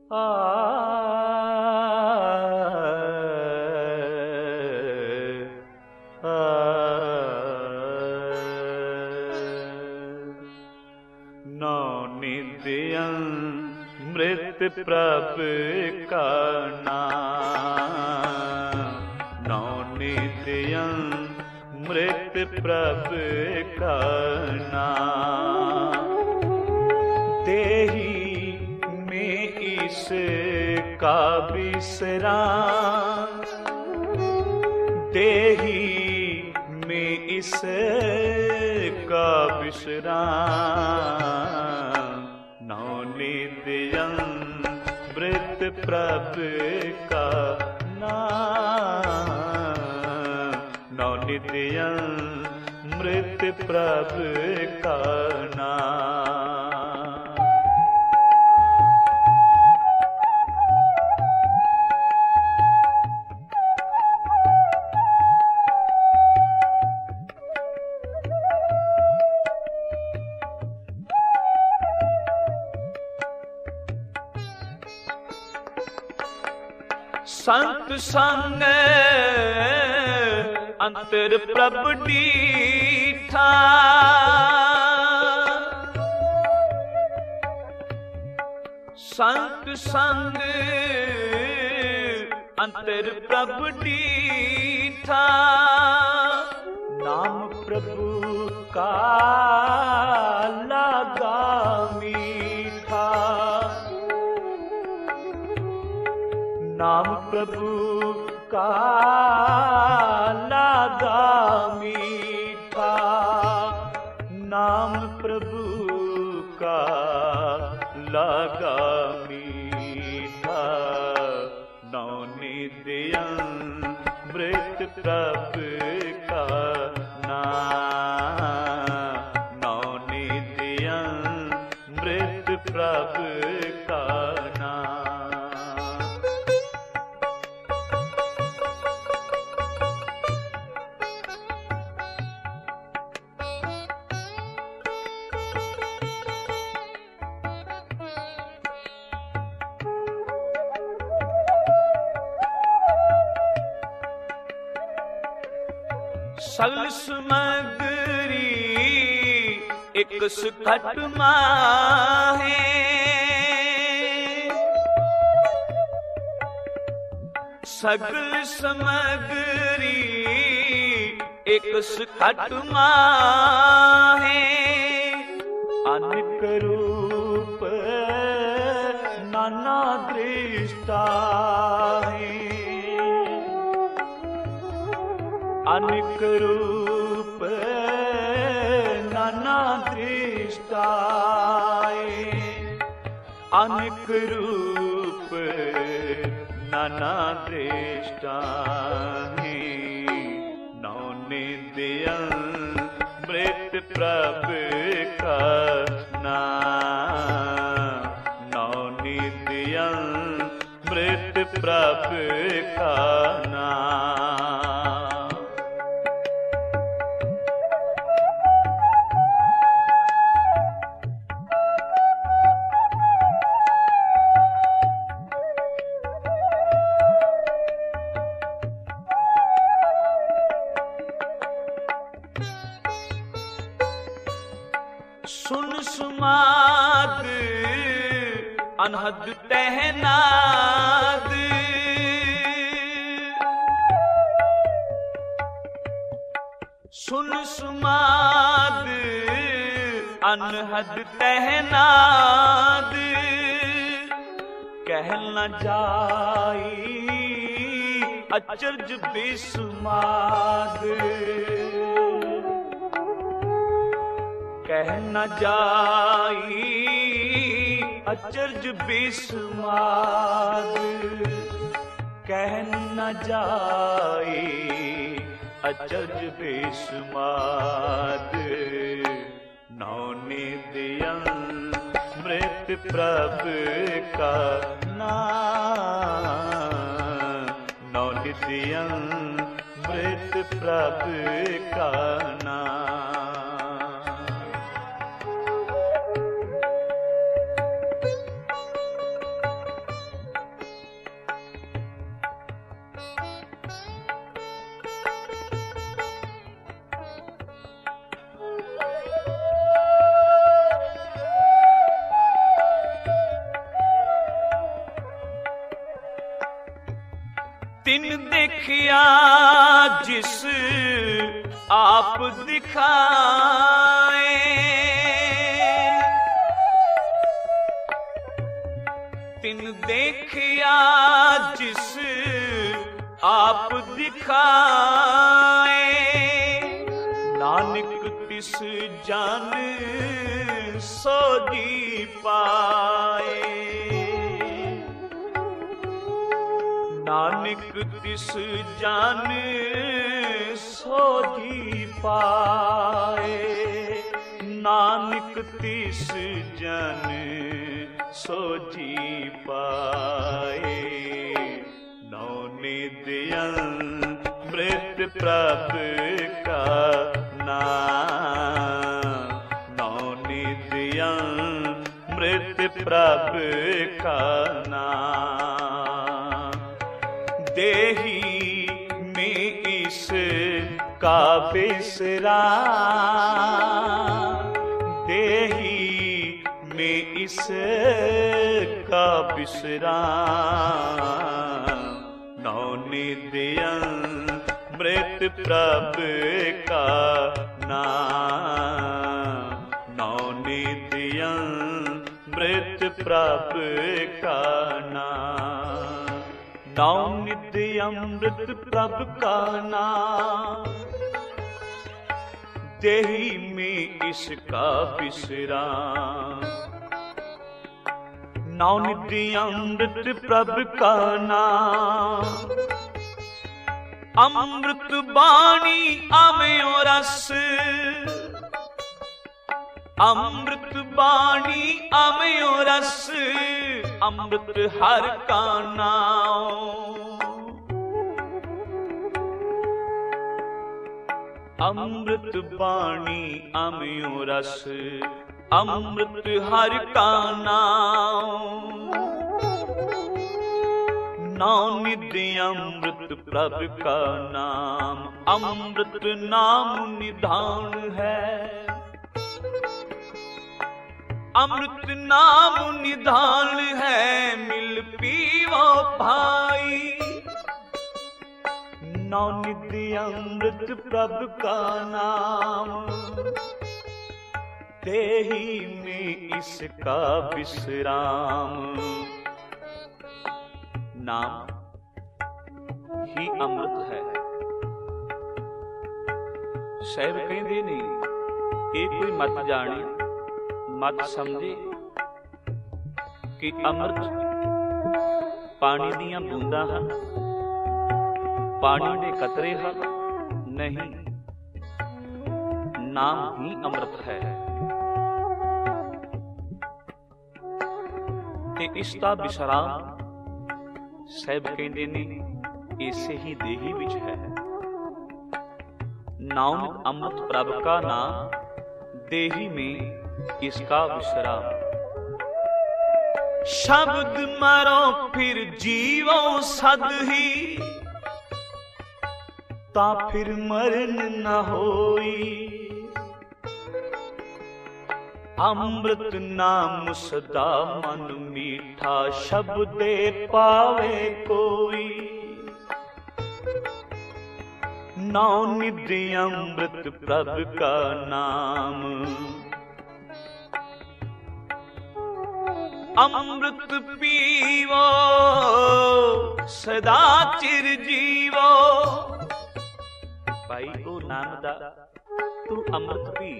आ नौनिधियं मृत प्रभ का नाम, नौनिधियं मृत प्रभ का नाम। देही में इसका विश्राम, देही में इसका विश्राम। नौनिधियं मृत प्रभ का नाम, नौनिधियं मृत प्रभ का नाम। संत संग अंतर प्रभ डीठा, संत संग अंतर प्रभ डीठा। नाम प्रभु का लगा मीठा, नाम प्रभु का लगा मीठा, नाम प्रभु का लगा मीठा। नौनिधियं मृत प्रभ का नाम, नौनिधियं मृत प्रभ का नाम। सगल सुमगरी एक सुखट माहे, सगल समगरी एक सुखट माहे। अनेक रूप नाना दृष्टा है, अनेक रूप नाना दृष्टाए, अनेक रूप नाना दृष्टाए। नौनिधियं मृत प्रभ का नाम, नौनिधियं मृत प्रभ का नाम। सुन सुमाद अनहद तहनाद, सुन सुमाद अनहद तहनाद। कह न जाई अचरज बिस्माद, कह न जाई अचरज बिस्माद, कह न जाई अचरज बिस्माद। नौनिधियं मृत प्रभ का नाम, नौनिधियं मृत प्रभ का नाम। देखिया जिस आप दिखाए, तिन देखिया जिस आप दिखाए, नानक तिस जान सो जी पाए। नानक तिस जान सो जी पाए, नानक तिस जन सो जी पाए। नौ निधि अमृत प्रभु का नाम, नौ निधि अमृत प्रभु का नाम। देही में इस का विश्राम, देही में इस का विश्राम। नौ निधि अमृत प्रभु का नाम, नौ निधि अमृत प्रभु का नाम। नौ निधि अमृत प्रभु का नाम, देही में इसका विश्राम। नौ निधि अमृत प्रभु का नाम, अमृत बाणी अमयो रस, अमृत बाणी अमयो रस, अमृत हर का नाम। अमृत बाणी अमयो रस, अमृत हर का नाम। नौ निधि अमृत प्रभु का नाम, अमृत नाम निधान है। अमृत नाम निधान है, मिल पीवो भाई। नौ निधि अमृत प्रभु का नाम, देही में इसका विश्राम। नाम ही अमृत है। साहिब कहते ने ये कोई मत जाने मत समझे कि अमृत पानी दियां बूंदां हन, पानी दे कतरे हन, नहीं, नाम ही अमृत है। ते इसका विश्राम साहिब कहते ने इसे ही देही विच है। नाम अमृत प्रभु का नाम, देही में इसका विश्राम। शब्द मरो फिर जीवो सद ही, ता फिर मरण न होई। अमृत नाम सदा मन मीठा, शब्दे पावे कोई। नौ निधि अमृत प्रभु का नाम, अमृत पीवो सदा चिर जीवो। भाई ओ नाम दा तू अमृत पी,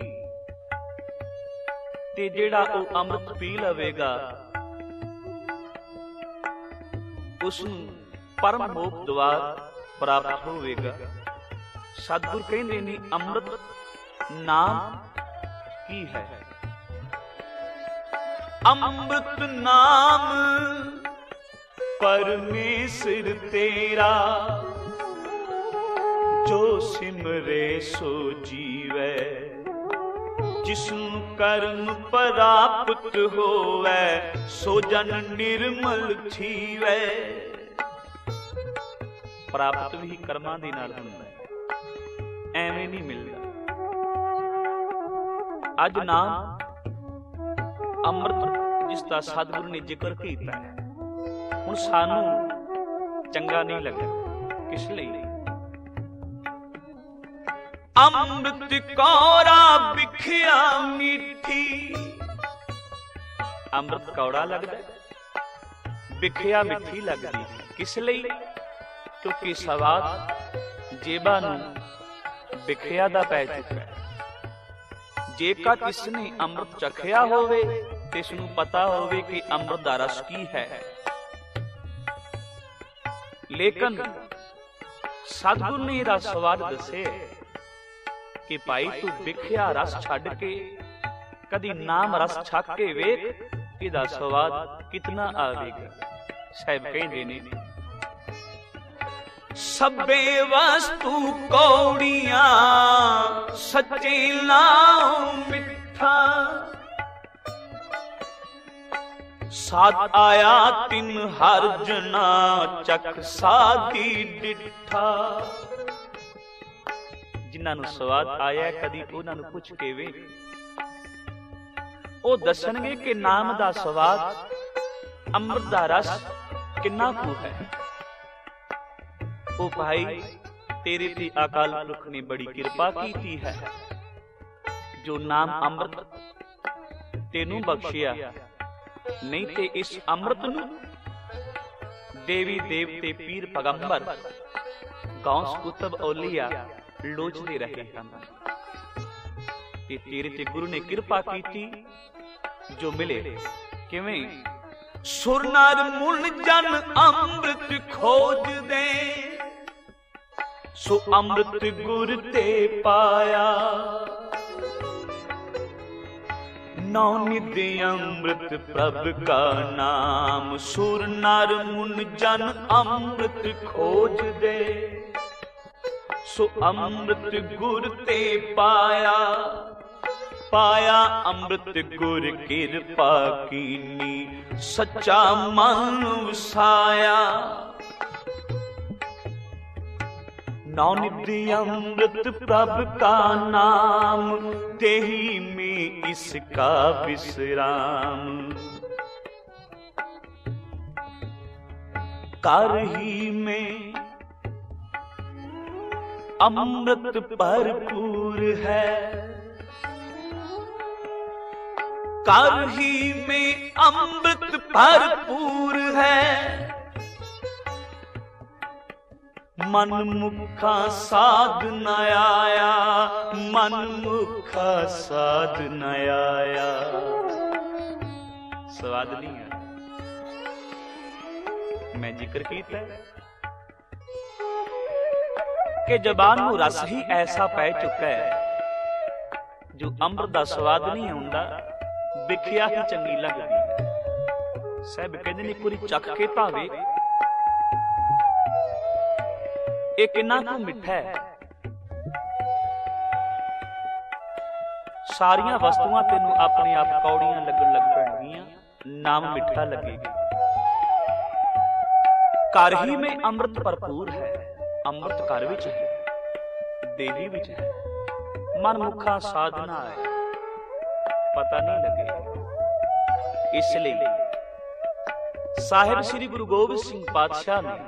ते जेड़ा ओ अमृत पी लवेगा उसनू परम मोक्ष द्वार प्राप्त होवेगा। सतगुर कहंदे ने अमृत नाम की है। अमृत नाम परमेश्वर तेरा, जो सिमरे सो जीवै। जिसनु कर्म प्राप्त होवै, सो जन निर्मल छीवै। प्राप्त भी कर्मां दे नाल हुंदा है, एवें नहीं मिलदा। अज नाम अमृत जिसका सतगुरु ने जिक्र कीता है, हुण सानू चंगा नहीं लगा। किस लिए? अमृत कौड़ा बिखिया मीठी। अमृत कौड़ा लगता, बिखिया मिठी लगती। किस लिए? क्योंकि सवाद जेबा नूं बिखिया दा पै चुका है। जेकर इसने अमृत चखिया होवे ते इसनूं पता होवे कि अमृत दा रस की है। लेकिन सतगुरु ने इहदा स्वाद दसे कि भाई तू बिखिया रस छड्ड के कदी नाम रस छक के वेख, इहदा स्वाद कितना आवेगा। साहिब कहंदे ने सब्बे वस्तु कौड़ियां सच्चे नाम मिठा। साध आया तिन हर जना चख साधी डिठा। जिन्हां नूं स्वाद आया कदी उन्हां नूं पुछ के वे, ਉਹ ਦੱਸਣਗੇ कि नाम दा स्वाद अमृत दा रस किन्ना कू है। ओ भाई तेरे ते अकाल पुरख ने बड़ी कृपा की है, जो नाम अमृत तेनू बख्शिया। नहीं ते इस अमृत नू देवी देवते पीर पैगंबर गौस कुतुब औलिया लोचते रहे हैं। तेरे ते गुरु ने कृपा की जो मिले किवें। सुर नर मुन जन अमृत खोज दे, सो अमृत गुर ते पाया। नौ निधि अमृत प्रभ का नाम, सुर नर मुन जन अमृत खोज दे, सो अमृत गुर ते पाया। पाया अमृत गुर कृपा कीनी, सच्चा मन वसाया। नौ निधि अमृत प्रभ का नाम, तेही में इसका विश्राम। कर ही में अमृत भरपूर है, कर ही में अमृत भरपूर है। मन मुखा साध न आया, मन मुखा साध न आया। स्वाद नहीं है, मैं जिक्र कीता कि जबान नूं रस ही ऐसा पै चुका है जो अमृत दा स्वाद नहीं आउंदा, बिखिया ही चंगी लगदी है। साहिब कहंदे ने पूरी चख के भावे ये किन्ना कू मिठा है। सारियां वस्तुआं तेनू अपने आप कौड़ियां लगन लग पैणगियां, नाम मिठा लगेगा। घर ही में अमृत भरपूर है, अमृत घर विच है, देही विच है। मन मुखा साधना है, पता नहीं लगे। इसलिए साहिब श्री गुरु गोबिंद सिंह पातशाह ने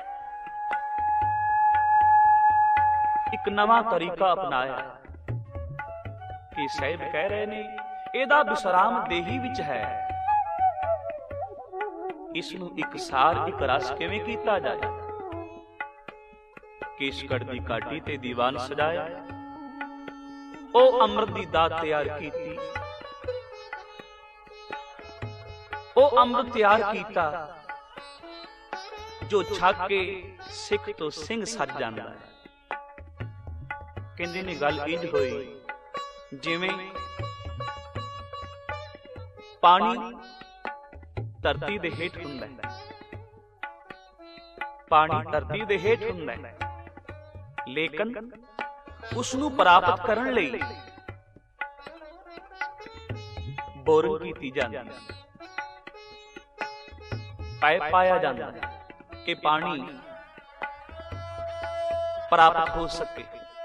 एक नवा तरीका अपनाया कि साहिब कह रहे ने एदा विश्राम देही विच है। इसनू एक सार एक रस किवें कीता जाए। केशगढ़ दी घाटी ते दीवान सजाया, ओ अमृत दी दात तैयार कीती, ओ अमृत तैयार कीता जो छक के सिख तो सिंह सज जांदा है। कहंदे ने गल इंज होई जिवें पानी धरती दे हेठ हुंदा है, पानी धरती दे हेठ हुंदा है, लेकिन उसनू प्राप्त करन लई बोरिंग कीती जांदी है। पाइप पाया जाता है कि पानी प्राप्त हो सके।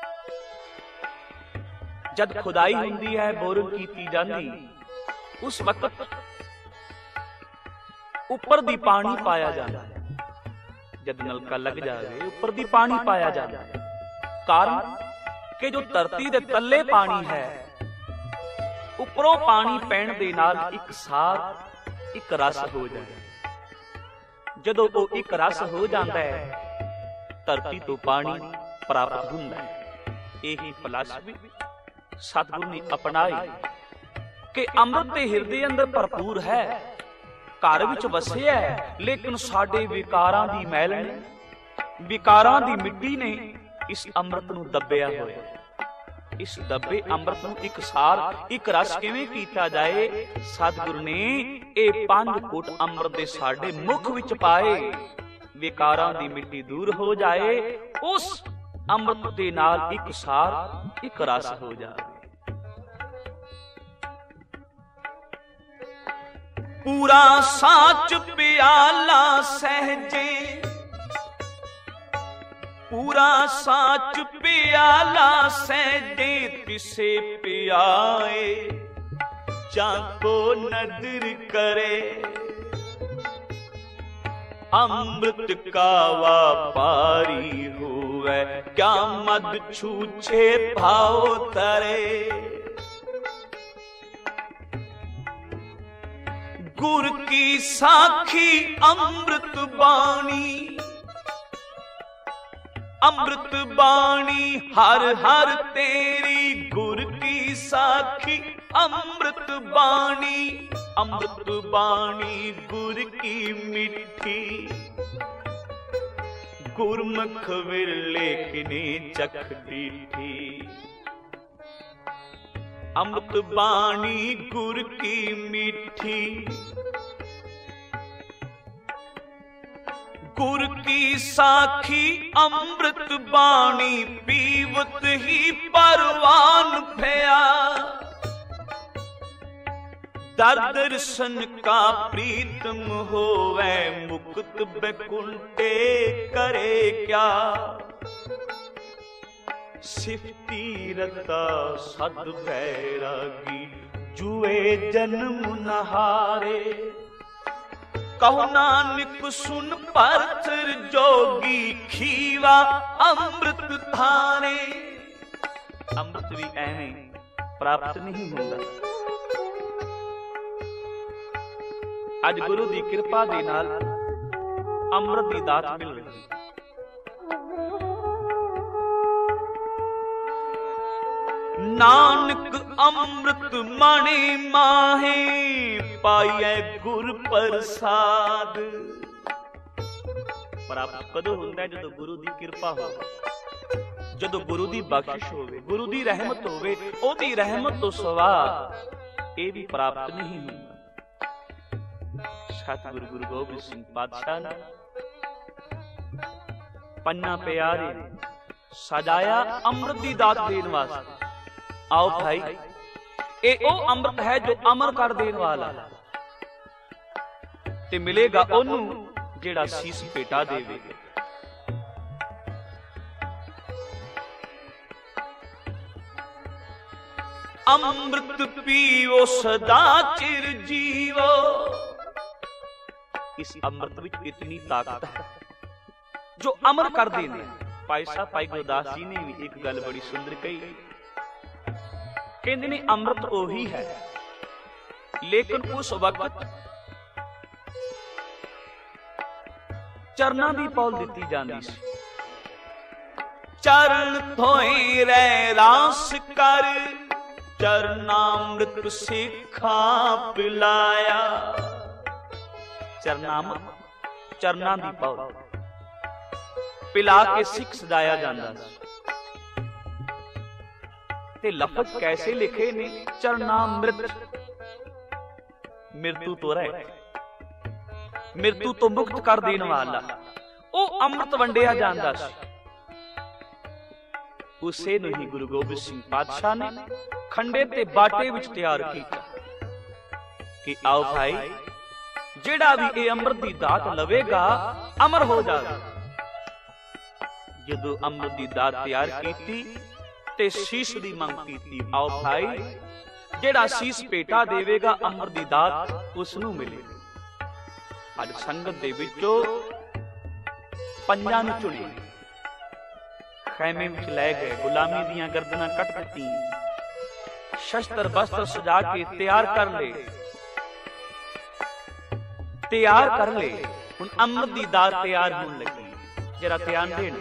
जब खुदाई हुंदी है, बोरिंग कीती जाती, उस वक्त ऊपर दी पानी पाया जाता है। जद नलका लग जाए उपर दी पानी पाया जाता है। कारण कि जो धरती दे तले पानी है, उपरों पानी पैण दे नाल एक सार एक रस हो जाए। जदों वो एक रस हो जाता है धरती तो पानी प्राप्त हुंदा है। यही फिलासफी सतगुरु ने अपनाई कि अमृत दे हिरदे अंदर भरपूर है, घर विच वसिया है, लेकिन साडे विकारां दी मैल ने, विकारां दी मिट्टी ने इस अमृत नूं दबिया होया। इस दबे अमृत नूं एक सार एक रस किवें कीता जाए? सतगुरु ने ये 5 घुट अमृत दे साडे मुख विच पाए, विकारां दी मिट्टी दूर हो जाए, उस अमृत दे नाल एक सार एक रस हो जाए। पूरा साच प्याला सहजे, पूरा साच प्याला सहजे, तिसे पियाए जाको नदर करे। अमृत का व्यापारी हुए, क्या मद छूछे भाव तरे। गुर की साखी अमृत बाणी, अमृत बाणी हर हर तेरी। गुर की साखी अमृत बाणी, अमृत बाणी गुर की मिठी। गुरमुख विरले किने चख डीठी। अमृत बाणी गुर की मीठी। गुर की साखी अमृत बाणी, पीवत ही परवान भया। दर दर्शन का प्रीतम होवे, मुकुत बैकुंठे करे क्या। सिफती रता सद बैरागी, जुए जन्म नहारे। कहो नानक सुन परथर जोगी, खीवा अमृत थारे। अमृत भी ऐवें प्राप्त नहीं होता। अज गुरु की कृपा दे नाल अमृत की दात मिल रही। नानक अमृत माणे माहे, पाइए गुर प्रसाद। प्राप्त कदों हुंदा है? जदों गुरु की कृपा हो, जदों गुरु की बख्शिश होवे, गुरु की रहमत होवे। ओदी रहमत तो सवा ये भी प्राप्त नहीं होंदा। सतगुरु गुरु गोबिंद सिंह पातशाह ने पन्ना प्यारे सजाया अमृत की दात देने वास्ते। आओ भाई, ये ओ अमृत है जो अमर कर देने वाला, ते मिलेगा ओनू जेड़ा सीस पेटा देवेगा। अमृत पीवो सदा चिर जीवो। इस अमृत विच इतनी ताकत है जो अमर कर देने। भाई साहब भाई गुरदास जी ने भी एक गल बड़ी सुंदर कही। कहते ने अमृत ओही है, लेकिन उस वक्त चरना की पौल दी जाती सी। चरण धोए रे रास कर, चरनामृत सिखा पिलाया। चरनामृत चरना की पौल पिला के सिख सजाया जाता सी। ते लफज कैसे लिखे ने? चरनामृत, मृत्यु तो रहे, मृत्यु तो मुक्त कर देने वाला वो अमृत वंडिया जाता सी। उसे नूं ही गुरु गोबिंद सिंह पातशाह ने खंडे ते बाटे विच तैयार किया कि आओ भाई, जेड़ा भी ये अमृत की दात लवेगा अमर हो जाएगा। जदों अमृत की दात तैयार की ते शीश दी मंग की। आओ भाई, जेड़ा शीश पेटा देवेगा अमर दी दात उसनू मिलेगी। अज संगत दे विचों ਪੰਜਾਂ ਨੂੰ ਚੁਣੇ, ਖੈਮੇ ਵਿੱਚ ਲੈ ਗਏ, ਗੁਲਾਮੀ ਦੀਆਂ ਗਰਦਨਾਂ ਕੱਟ ਦਿੱਤੀਆਂ, ਸ਼ਸਤਰ ਬਸਤਰ ਸਜਾ ਕੇ ਤਿਆਰ ਕਰ ਲਏ। ਹੁਣ ਅੰਮ੍ਰਿਤ ਦੀ ਦਾਤ ਤਿਆਰ ਹੋਣ ਲੱਗੀ। ਜਰਾ ਧਿਆਨ ਦੇਣ,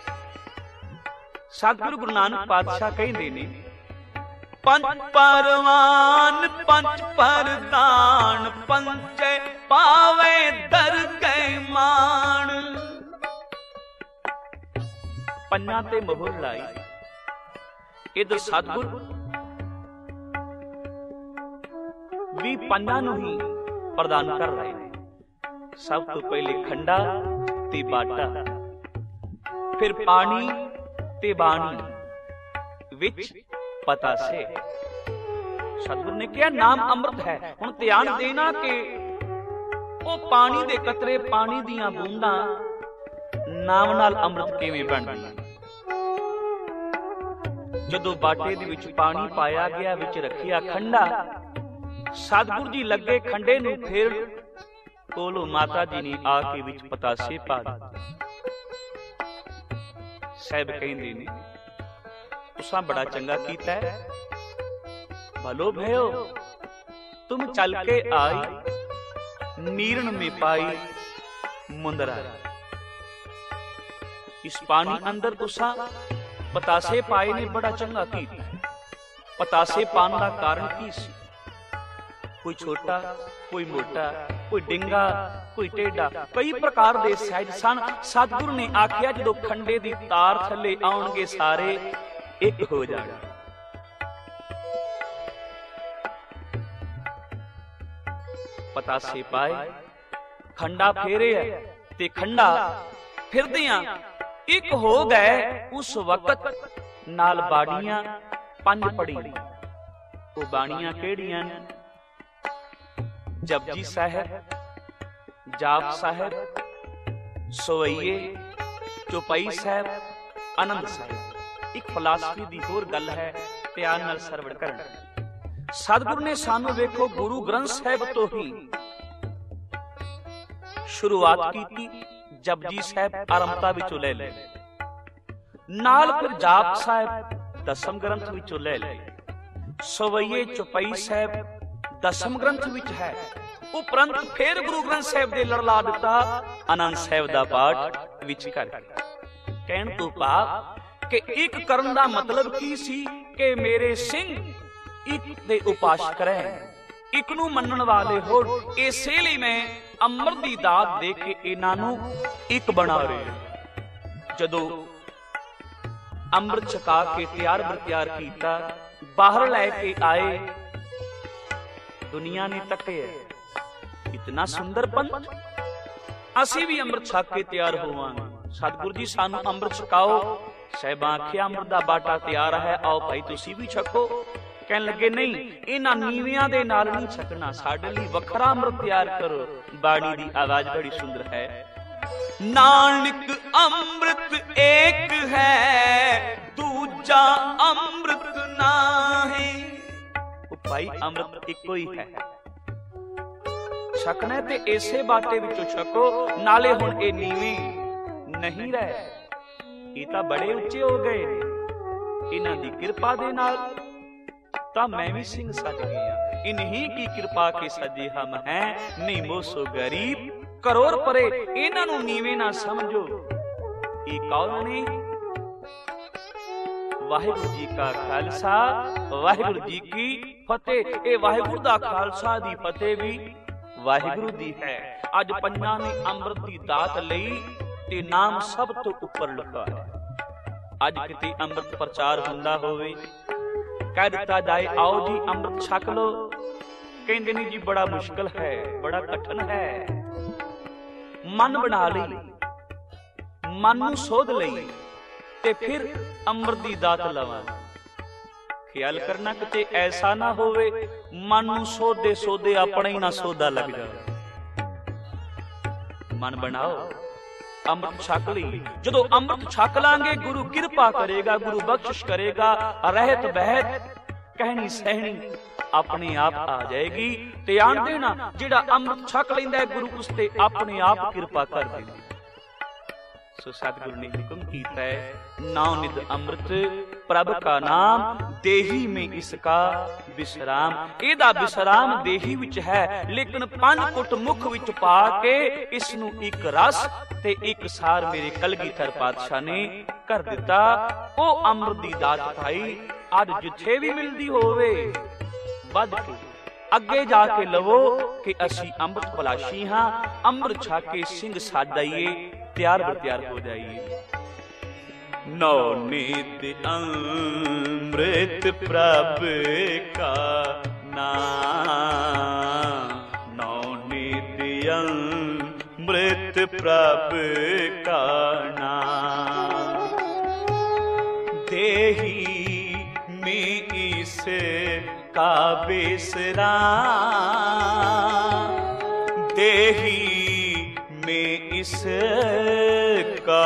ਸਤਿਗੁਰੂ ਗੁਰੂ ਨਾਨਕ ਪਾਤਸ਼ਾਹ ਕਹਿੰਦੇ ਨੇ, ਪੰਜ ਪਰਵਾਨ ਪੰਜ ਪਰਦਾਨ, ਪੰਚੇ ਪਾਵੇ ਦਰਗਹਿ ਮਾਣ। ਪੰਜਾਂ ਤੇ ਮੋਹਰ ਲਾਈ। ਇਧਰ ਸਤਿਗੁਰ ਵੀ ਪੰਜਾਂ ਨੂੰ ਹੀ ਪ੍ਰਦਾਨ ਕਰ ਰਹੇ ਨੇ। ਸਭ ਤੋਂ ਪਹਿਲੇ ਖੰਡਾ ਤੇ ਬਾਟਾ, ਫਿਰ ਪਾਣੀ ਤੇ ਬਾਣੀ, ਵਿੱਚ ਪਤਾਸੇ। ਸਤਿਗੁਰ ਨੇ ਕਿਹਾ ਨਾਮ ਅੰਮ੍ਰਿਤ ਹੈ। ਹੁਣ ਧਿਆਨ ਦੇਣਾ ਕਿ ਉਹ ਪਾਣੀ ਦੇ ਕਤਰੇ, ਪਾਣੀ ਦੀਆਂ ਬੂੰਦਾਂ ਨਾਮ ਨਾਲ ਅੰਮ੍ਰਿਤ ਕਿਵੇਂ ਬਣਦੀਆਂ। ਜਦੋਂ ਬਾਟੇ ਦੇ ਵਿੱਚ ਪਾਣੀ ਪਾਇਆ ਗਿਆ, ਵਿੱਚ ਰੱਖਿਆ ਖੰਡਾ, ਸਤਿਗੁਰ ਜੀ ਲੱਗੇ ਖੰਡੇ ਨੂੰ ਫੇਰ ਕੋਲੋਂ ਮਾਤਾ ਜੀ ਨੇ ਆ ਕੇ ਵਿੱਚ ਪਤਾਸੇ ਪਾ ਦਿੱਤੇ। ਸਾਹਿਬ ਕਹਿੰਦੇ ਨੇ, ਤੁਸਾਂ ਬੜਾ ਚੰਗਾ ਕੀਤਾ ਹੈ, ਭਲੋ ਭਇਓ ਤੁਮ ਚਲ ਕੇ ਆਈ, ਨੀਰਨ ਮੇ ਪਾਈ ਮੁੰਦਰਾ। ਇਸ ਪਾਣੀ ਅੰਦਰ ਤੁਸਾਂ ਪਤਾਸੇ ਪਾਏ ਨੇ, ਬੜਾ ਚੰਗਾ ਕੀਤਾ। ਪਤਾਸੇ ਪਾਣ ਦਾ ਕਾਰਨ ਕੀ ਸੀ? ਕੋਈ ਛੋਟਾ, ਕੋਈ ਮੋਟਾ, ਕੋਈ ਡਿੰਗਾ, ਕੋਈ ਟੇਢਾ, ਕਈ ਪ੍ਰਕਾਰ ਦੇ ਸਹਿਜ ਸਨ। ਸਤਿਗੁਰੂ ਨੇ ਆਖਿਆ, ਜਦੋਂ ਖੰਡੇ ਦੀ ਤਾਰ ਥੱਲੇ ਆਉਣਗੇ ਸਾਰੇ ਇੱਕ ਹੋ ਜਾਣਾ। ਪਤਾਸੇ ਪਾਏ, ਖੰਡਾ ਫੇਰਿਆ ਤੇ ਖੰਡਾ ਫਿਰਦਿਆਂ ਇੱਕ ਹੋ ਗਏ। ਉਸ ਵਕਤ ਨਾਲ ਬਾਣੀਆਂ ਪੰਜ ਪੜੀਆਂ। ਉਹ ਬਾਣੀਆਂ ਕਿਹੜੀਆਂ ਨੇ? ਜਪਜੀ ਸਾਹਿਬ, ਜਾਪ ਸਾਹਿਬ, ਸਵਈਏ, ਚੌਪਈ ਸਾਹਿਬ, ਆਨੰਦ ਸਾਹਿਬ। ਇੱਕ ਫਲਸਫੀ ਦੀ ਹੋਰ ਗੱਲ ਹੈ, ਧਿਆਨ ਨਾਲ ਸਰਵਣ ਕਰਨਾ। ਸਤਿਗੁਰੂ ਨੇ ਸਾਨੂੰ ਵੇਖੋ ਗੁਰੂ ਗ੍ਰੰਥ ਸਾਹਿਬ ਤੋਂ ਹੀ ਸ਼ੁਰੂਆਤ ਕੀਤੀ। ਜਪਜੀ ਸਾਹਿਬ ਆਰੰਭਤਾ ਵਿੱਚੋਂ ਲੈ ਲਏ, ਨਾਲ ਫਿਰ ਜਾਪ ਸਾਹਿਬ ਦਸਮ ਗ੍ਰੰਥ ਵਿੱਚੋਂ ਲੈ ਲਏ, ਸਵਈਏ ਚੌਪਈ ਸਾਹਿਬ ਦਸਮ ਗ੍ਰੰਥ ਵਿੱਚ ਹੈ। ਉਪਰੰਤ ਫਿਰ ਗੁਰੂ ਗ੍ਰੰਥ ਸਾਹਿਬ ਦੇ ਲੜਲਾ ਦਿੱਤਾ ਆਨੰਦ ਸਾਹਿਬ ਦਾ ਪਾਠ ਵਿੱਚ ਕਰਕੇ। ਕਹਿਣ ਤੋਂ ਭਾਵ ਕਿ ਇੱਕ ਕਰਨ ਦਾ ਮਤਲਬ ਕੀ ਸੀ ਕਿ ਮੇਰੇ ਸਿੰਘ ਇੱਕ ਦੇ ਉਪਾਸਕ ਰਹਿਣ, ਇੱਕ ਨੂੰ ਮੰਨਣ ਵਾਲੇ ਹੋਣ। ਇਸੇ ਲਈ ਮੈਂ ਅੰਮ੍ਰਿਤ ਦੀ ਦਾਤ ਦੇ ਕੇ ਇਹਨਾਂ ਨੂੰ ਇੱਕ ਬਣਾ ਰਿਹਾ। ਜਦੋਂ ਅੰਮ੍ਰਿਤ ਛਕਾ ਕੇ ਤਿਆਰ ਕੀਤਾ, ਬਾਹਰ ਲੈ ਕੇ ਆਏ, ਦੁਨੀਆ ਨੇ ਤੱਕਿਆ, ਇਤਨਾ ਸੁੰਦਰ ਪੰਥ, ਅਸੀਂ ਵੀ ਅੰਮ੍ਰਿਤ ਛਕ ਕੇ ਤਿਆਰ ਹੋਵਾਂਗੇ। ਸਤਿਗੁਰੂ ਜੀ ਸਾਨੂੰ ਅੰਮ੍ਰਿਤ ਛਕਾਓ। ਸਾਹਿਬਾਂ ਆਖਿਆ, ਅੰਮ੍ਰਿਤ ਦਾ ਬਾਟਾ ਤਿਆਰ ਹੈ, ਆਓ ਭਾਈ ਤੁਸੀਂ ਵੀ ਛਕੋ। ਕਹਿਣ ਲੱਗੇ, ਨਹੀਂ, ਇਹਨਾਂ ਨੀਵਿਆਂ ਦੇ ਨਾਲ ਨਹੀਂ ਛਕਣਾ, ਸਾਡੇ ਲਈ ਵੱਖਰਾ ਅੰਮ੍ਰਿਤ ਤਿਆਰ ਕਰੋ। ਬਾਣੀ ਦੀ ਆਵਾਜ਼ ਬੜੀ ਸੁੰਦਰ ਹੈ। ਨਾਨਕ ਅੰਮ੍ਰਿਤ ਏਕ ਹੈ, ਦੂਜਾ ਅੰਮ੍ਰਿਤ ਨਾਹੀ। ਉਹ ਭਾਈ ਅੰਮ੍ਰਿਤ ਇੱਕੋ ਹੀ ਹੈ, ਛਕਣਾ ਤੇ ਇਸੇ ਬਾਟੇ ਵਿੱਚੋਂ ਛਕੋ। ਨਾਲੇ ਹੁਣ ਇਹ ਨੀਵੇਂ ਨਹੀਂ ਰਹੇ, ਇਹ ਤਾਂ ਬੜੇ ਉੱਚੇ ਹੋ ਗਏ ਨੇ। ਇਹਨਾਂ ਦੀ ਕਿਰਪਾ ਦੇ ਨਾਲ ਤਾਂ ਮੈਂ ਵੀ ਸਿੰਘ ਸਜ ਗਿਆ। ਇਨਹੀ ਕੀ ਕਿਰਪਾ ਕੇ ਸਜੇ ਹਮ ਹੈ, ਨਹੀਂ ਮੋਸੋ ਗਰੀਬ ਕਰੋੜ ਪਰੇ। ਇਹਨਾਂ ਨੂੰ ਨੀਵੇਂ ਨਾ ਸਮਝੋ। ਇਹ ਕੌਣ ਨੇ? ਵਾਹਿਗੁਰੂ ਜੀ ਕਾ ਖਾਲਸਾ, ਵਾਹਿਗੁਰੂ ਜੀ ਕੀ ਫਤਿਹ। ਇਹ ਵਾਹਿਗੁਰੂ ਦਾ ਖਾਲਸਾ ਦੀ ਫਤਿਹ ਵੀ ਵਾਹਿਗੁਰੂ ਦੀ ਹੈ। ਅੱਜ ਪੰਜਾਂ ਨੇ ਅੰਮ੍ਰਿਤ ਦੀ ਦਾਤ ਲਈ ਤੇ ਨਾਮ ਸਭ ਤੋਂ ਉੱਪਰ ਲਿਖਾ ਹੈ। ਅੱਜ ਕਿਤੇ ਅੰਮ੍ਰਿਤ ਪ੍ਰਚਾਰ ਹੁੰਦਾ ਹੋਵੇ, ਕਹਿ ਦਿੱਤਾ ਜਾਏ, ਆਓ ਜੀ ਅੰਮ੍ਰਿਤ ਛਕ ਲੋ, ਕਹਿੰਦੇ ਨੇ ਜੀ ਬੜਾ ਮੁਸ਼ਕਲ ਹੈ, ਬੜਾ ਕਠਿਨ ਹੈ। ਮਨ ਬਣਾ ਲਈ, ਮਨ ਨੂੰ ਸੋਧ ਲਈ ਤੇ ਫਿਰ ਅੰਮ੍ਰਿਤ ਦੀ ਦਾਤ ਲਵਾਂਗੇ। ਖਿਆਲ ਕਰਨਾ ਕਿਤੇ ਐਸਾ ਨਾ ਹੋਵੇ ਮਨ ਨੂੰ ਸੋਧਦੇ ਸੋਧਦੇ ਆਪਣਾ ਹੀ ਨਾ ਸੋਧਾ ਲੱਗ ਜਾਵੇ। ਮਨ ਬਣਾਓ, ਅੰਮ੍ਰਿਤ ਛਕ ਲਈ। ਜਦੋਂ ਅੰਮ੍ਰਿਤ ਛਕ ਲਾਂਗੇ, ਗੁਰੂ ਕਿਰਪਾ ਕਰੇਗਾ, ਗੁਰੂ ਬਖਸ਼ਿਸ਼ ਕਰੇਗਾ। ਰਹਿਤ ਬਹਿਤ ਕਹਿਣੀ ਸਹਿਣੀ ਆਪਣੇ ਆਪ ਆ ਜਾਏਗੀ। ਧਿਆਨ ਦੇਣਾ, ਜਿਹੜਾ ਅੰਮ੍ਰਿਤ ਛਕ ਲੈਂਦਾ ਹੈ, ਗੁਰੂ ਉਸ ਤੇ ਆਪਣੇ ਆਪ ਕਿਰਪਾ ਕਰ ਦਿੰਦਾ। सो सतगुरु ने हुक्म कीता है, नौ निध अमृत प्रभ का नाम, देही में इसका विश्राम। ਇਹਦਾ विश्राम देही विच है, लेकिन पंज कुट मुख विच पा के इसनू एक रस ते एक सार मेरे कलगीधर पातशाह ने कर दिता। ਉਹ अमृत दी दात भाई अज जिथे भी मिलदी होवे ਵੱਧ के ਅੱਗੇ ਜਾ ਕੇ ਲਵੋ कि ਅਸੀਂ ਅੰਮ੍ਰਿਤ ਪਲਾਸ਼ੀ ਹਾਂ। ਅੰਮ੍ਰਿਤ ਛਾ ਕੇ ਸਿੰਘ ਸਾਡਾਈਏ, ਤਿਆਰ ਬਰ ਹੋ ਜਾਈਏ। नौ नित अमृत प्रभ का नाम, नौ नित अमृत प्रभ का नाम, देही में इस का विश्राम, देही में इस का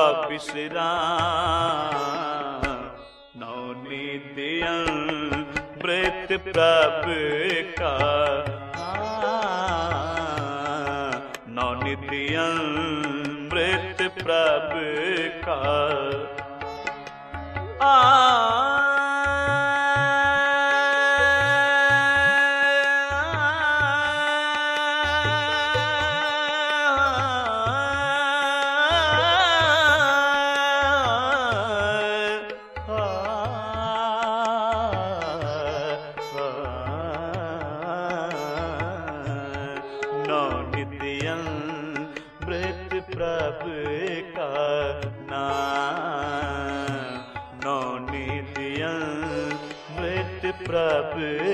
विश्राम। नौ नित अमृत प्रभ का, नौ नित अमृत प्रभ का। प्रभ